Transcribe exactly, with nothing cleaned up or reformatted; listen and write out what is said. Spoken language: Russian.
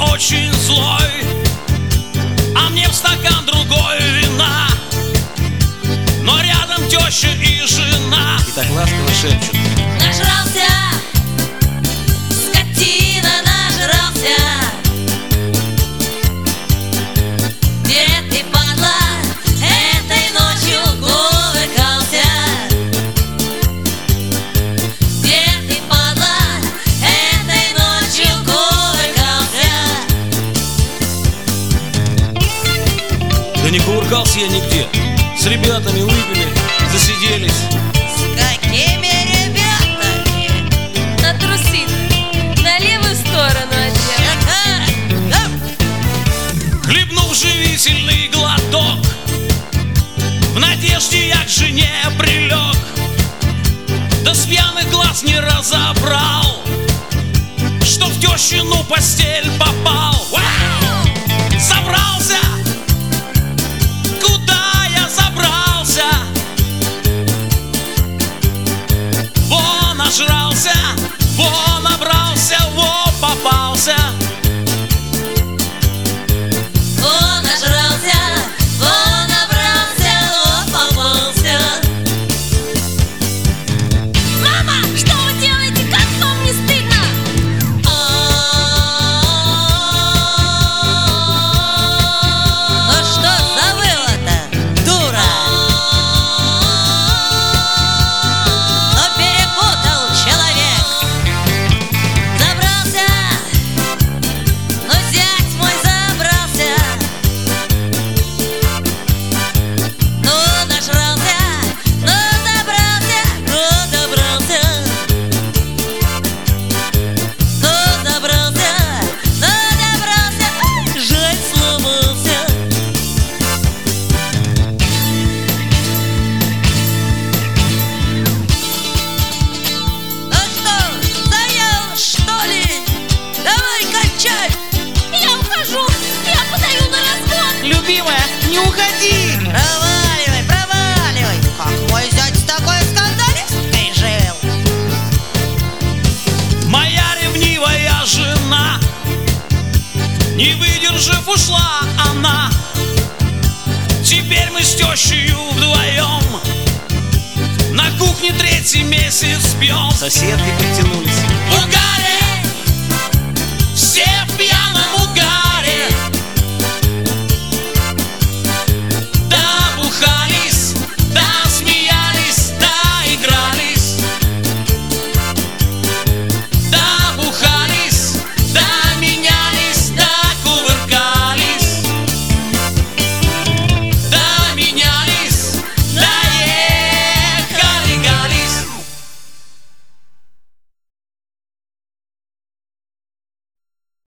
очень злой, а мне в стакан другой вина. Но рядом теща и жена, и так ласково шепчут: нажрался, скотина, нажрался. Где ты, падла, этой ночью кувыркался? Где ты, падла, этой ночью кувыркался? Да не кувыркался я нигде. С ребятами выпили, засиделись. С какими ребятами? На трусины, на левую сторону одет. хлебнув живительный глоток, в надежде я к жене прилег, да с пьяных глаз не разобрал, что в тещину постель попал. Вау! Собрался! Куда я забрался? Во нажрался, во набрался, во попался. Во нажрался, во набрался, во попался. Мама, что вы делаете? Как вам не стыдно? Ну что забыла-то, дура? Ну перепутал человек. Забрался, ну зять мой забрался. Ну нажрался, ну забрался, ну добрался. Ну добрался, ну добрался, ай, жаль, сломался. Ну что, заел, что ли? Давай кончай. Я ухожу, я подаю на развод. Любимая, не уходи! Проваливай, проваливай. Как мой зять с такой скандалисткой жил? Моя ревнивая жена, не выдержав, ушла она. Теперь мы с тещей вдвоем на кухне третий месяц пьем. Соседки притянулись. Угар